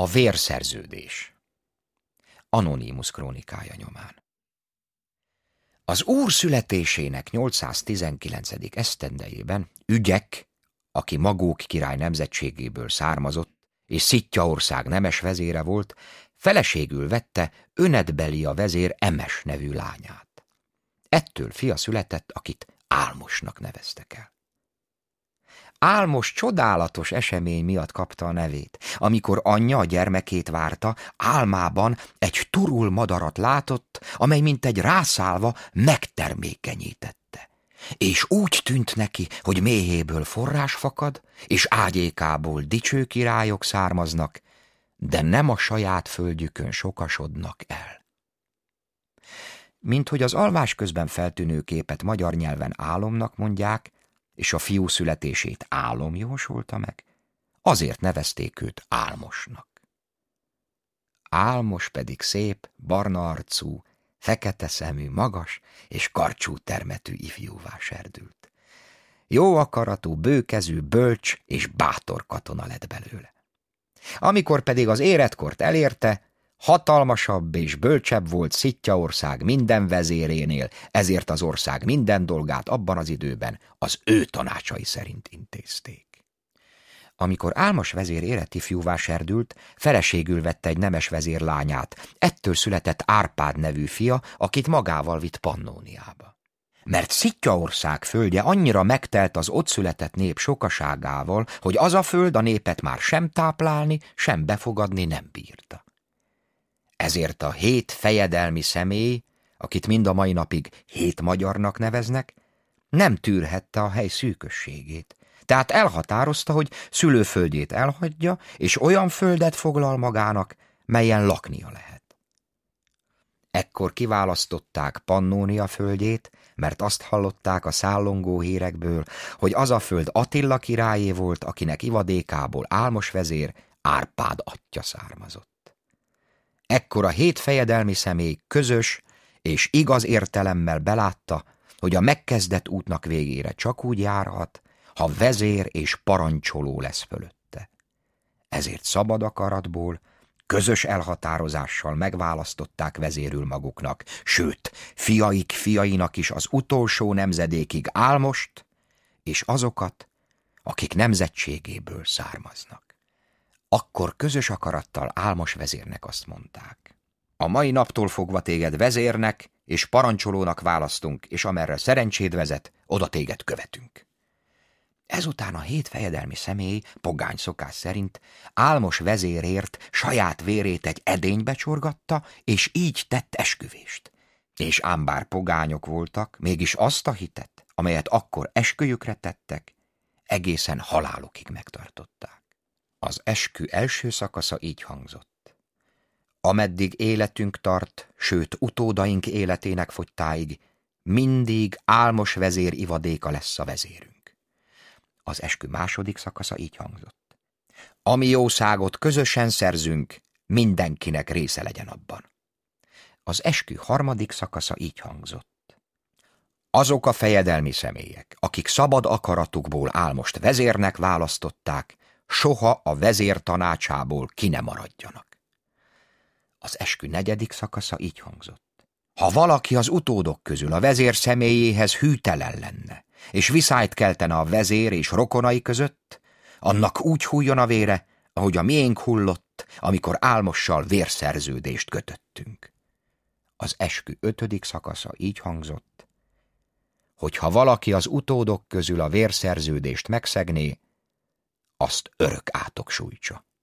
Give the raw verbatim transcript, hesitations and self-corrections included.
A vérszerződés. Anonymus krónikája nyomán. Az úr születésének nyolcszáztizenkilencedik esztendejében Ügyek, aki Magók király nemzetségéből származott, és Szittyaország nemes vezére volt, feleségül vette Önedbelia vezér Emes nevű lányát. Ettől fia született, akit Álmosnak neveztek el. Álmos csodálatos esemény miatt kapta a nevét. Amikor anyja a gyermekét várta, álmában egy turul madarat látott, amely mintegy rászálva megtermékenyítette. És úgy tűnt neki, hogy méhéből forrás fakad, és ágyékából dicső királyok származnak, de nem a saját földjükön sokasodnak el. Minthogy az alvás közben feltűnő képet magyar nyelven álomnak mondják, és a fiú születését álom jósolta meg, azért nevezték őt Álmosnak. Álmos pedig szép, barna arcú, fekete szemű, magas és karcsú termetű ifjúvá serdült. Jó akaratú, bőkezű, bölcs és bátor katona lett belőle. Amikor pedig az életkort elérte, hatalmasabb és bölcsebb volt Szittyaország minden vezérénél, ezért az ország minden dolgát abban az időben az ő tanácsai szerint intézték. Amikor Álmos vezér érett ifjúvá serdült, feleségül vette egy nemes vezér lányát, ettől született Árpád nevű fia, akit magával vitt Pannóniába. Mert Szittyaország földje annyira megtelt az ott született nép sokaságával, hogy az a föld a népet már sem táplálni, sem befogadni nem bírta. Ezért a hét fejedelmi személy, akit mind a mai napig hét magyarnak neveznek, nem tűrhette a hely szűkösségét. Tehát elhatározta, hogy szülőföldjét elhagyja, és olyan földet foglal magának, melyen laknia lehet. Ekkor kiválasztották Pannónia földjét, mert azt hallották a szállongó hírekből, hogy az a föld Attila királyé volt, akinek ivadékából Álmos vezér Árpád atyja származott. Ekkor a hét fejedelmi személy közös és igaz értelemmel belátta, hogy a megkezdett útnak végére csak úgy járhat, ha vezér és parancsoló lesz fölötte. Ezért szabad akaratból, közös elhatározással megválasztották vezérül maguknak, sőt, fiaik fiainak is az utolsó nemzedékig Álmost, és azokat, akik nemzetségéből származnak. Akkor közös akarattal Álmos vezérnek azt mondták: a mai naptól fogva téged vezérnek és parancsolónak választunk, és amerre szerencséd vezet, oda téged követünk. Ezután a hét fejedelmi személy, pogány szokás szerint, Álmos vezérért saját vérét egy edénybe csorgatta, és így tett esküvést. És ám bár pogányok voltak, mégis azt a hitet, amelyet akkor esküjükre tettek, egészen halálukig megtartották. Az eskü első szakasza így hangzott: ameddig életünk tart, sőt utódaink életének fogytáig, mindig Álmos vezér ivadéka lesz a vezérünk. Az eskü második szakasza így hangzott: ami jószágot közösen szerzünk, mindenkinek része legyen abban. Az eskü harmadik szakasza így hangzott: azok a fejedelmi személyek, akik szabad akaratukból Álmost vezérnek választották, soha a vezér tanácsából ki ne maradjanak. Az eskü negyedik szakasza így hangzott: ha valaki az utódok közül a vezér személyéhez hűtelen lenne, és viszályt keltene a vezér és rokonai között, annak úgy hulljon a vére, ahogy a miénk hullott, amikor Álmossal vérszerződést kötöttünk. Az eskü ötödik szakasza így hangzott: hogy ha valaki az utódok közül a vérszerződést megszegné, azt örök átok sújtsa.